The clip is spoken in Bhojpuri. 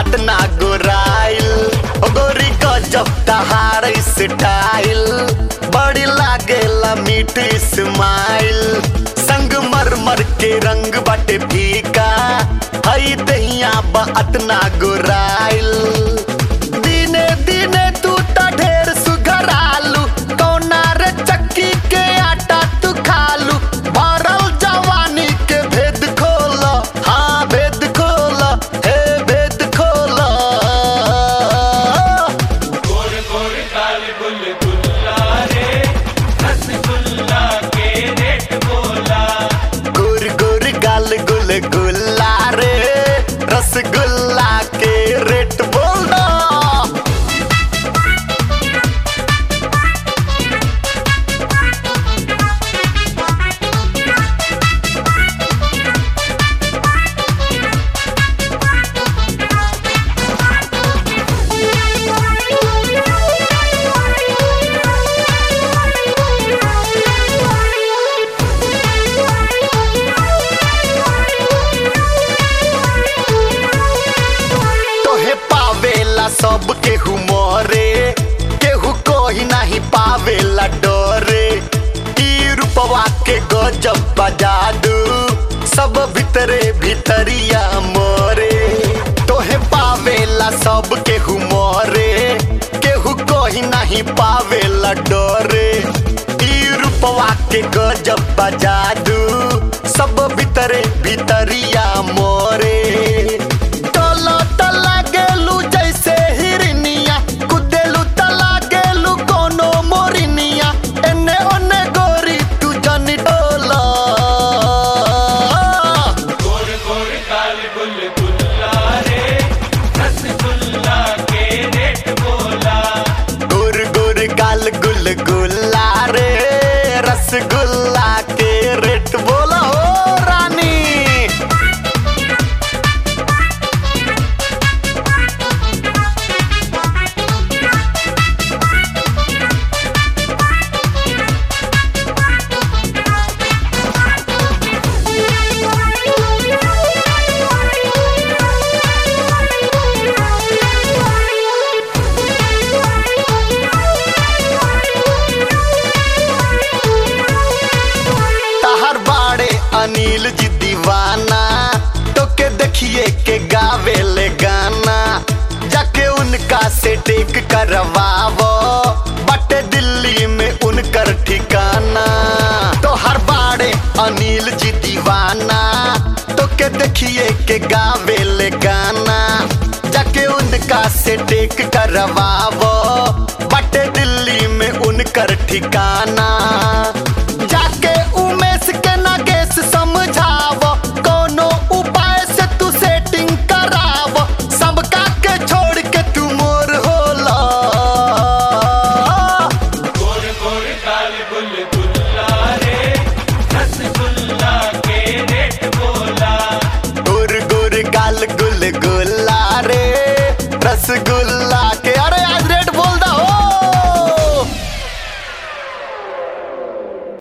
अतना गोराइल गोरी गजब तहार स्टाइल बड़ी लागेला मीठ स्माइल संग मर के रंग बाटे फीका हई दहिया बा अतना गोराइल दिने दिने तू ता ढेर सुघरालू कौना रे चक्की के आटा तू खालू भरल जवानी के भेद खोला हाँ भेद खोला हे भेद खोला गोर गोर गाल गुल गुल्ला रे रसगुल्ला के रेट बोला गोर गोर गाल गुल गुल्ला रे रसगुल्ला के रेट बोला सब केहू मोरे केहू कोई नहीं पावेला डोरे ई रूपवा के गजब बजादू सब भीतरे भीतरिया मोरे तोहे पावेला सब केहू मोरे केहू कोई नहीं पावेला डोरे ई रूपवा के गजब बजादू सब भीतरे भीतरिया मोरे गुल गुल्ला रे रसगुल्ला के रेट बोला हो रानी अनिल जी दीवाना तो के देखिए के गावे ले गाना जाके उनका से टेक करवावो बटे दिल्ली में उनकर ठिकाना तो हर बाड़े अनिल जी दीवाना तो के देखिए के गावे ले गाना जाके उनका से टेक करवावो बटे दिल्ली में उनकर ठिकाना जाके उमेश के नागेश समझाव कोनो उपाय से तू सेटिंग कराव सबका के छोड़ के तू मोर होला गोर गोर गाल गुल गुल्ला रे रसगुल्ला के रेट बोला गोर गोर गाल गुल गुल्ला रे रसगुल्ला